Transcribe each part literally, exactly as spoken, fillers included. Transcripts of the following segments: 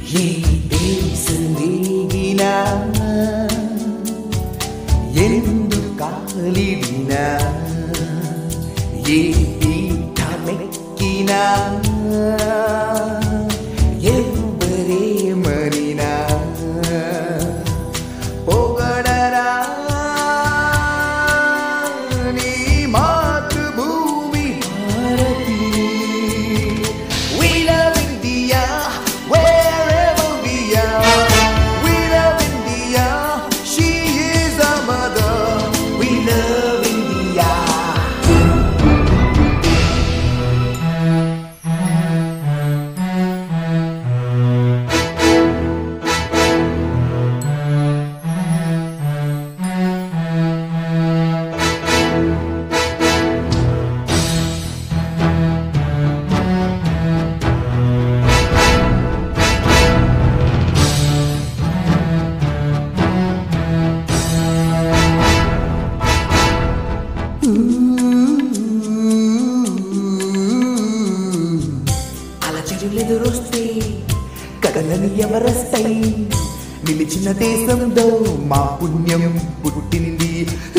ఏ దేశమేగినా ఎందు కాలిడినా ఏ పీఠమెక్కినా ఎవరేమనినా పొగడరా నీ మాతృభూమి Bharati. We love India wherever we are. We love India, she is our mother. We love India. అలచరులెదురొస్తే కడలని ఎవరొస్తాయి, నిలిచిన దేశంలో మా పుణ్యం పుట్టింది.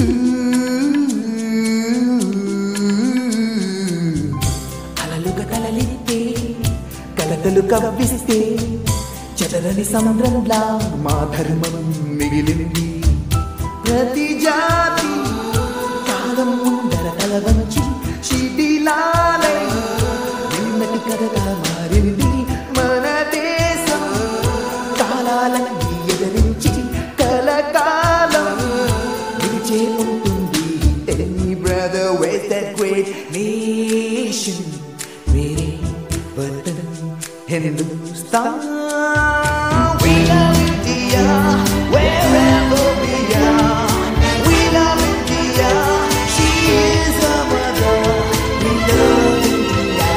అలలుగా కలలిస్తే కలతలు కవ్విస్తే చెదరని సముద్రంలా మా ధర్మం మిగిలింది. ప్రతి జాతి కాలం ముందర తల వంచి శిథిలాలై నిన్నటి కథగా మారింది మన దేశం. కాలాలన్నీ ఎదిరించి కలకాలం నిలిచే ఉంటుంది. Tell me brother, where's that great nation? मेरे वतन Hindustan. We love India wherever we are. We love India, she is our mother. We love India.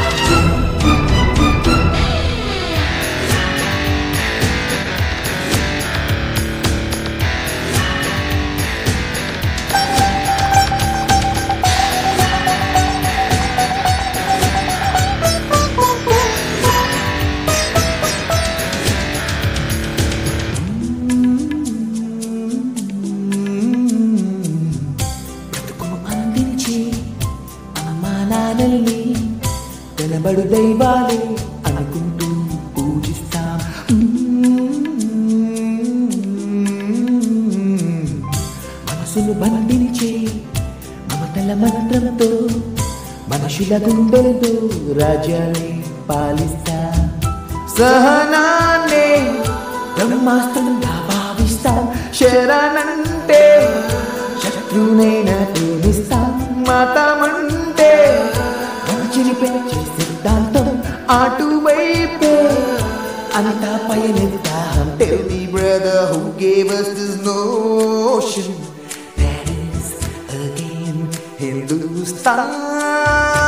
నానల్ని కనబడు దైవాలే అనుకుంటూ పూజిస్తాం. మనసును బంధించే మమతల మంత్రంతో మనుషుల గుండెలతో రాజ్యాన్ని పాలిస్తాం. సహనాన్నే బ్రహ్మాస్త్రంగా భావిస్తాం. శరణంటే శత్రునైనా ప్రేమిస్తాం. మతమంటే మంచిని పెంచే సిద్ధాంతం అటువైపే అంతా పయనిద్దాం. Tell me brother, who gave us this notion? That is again Hindustan.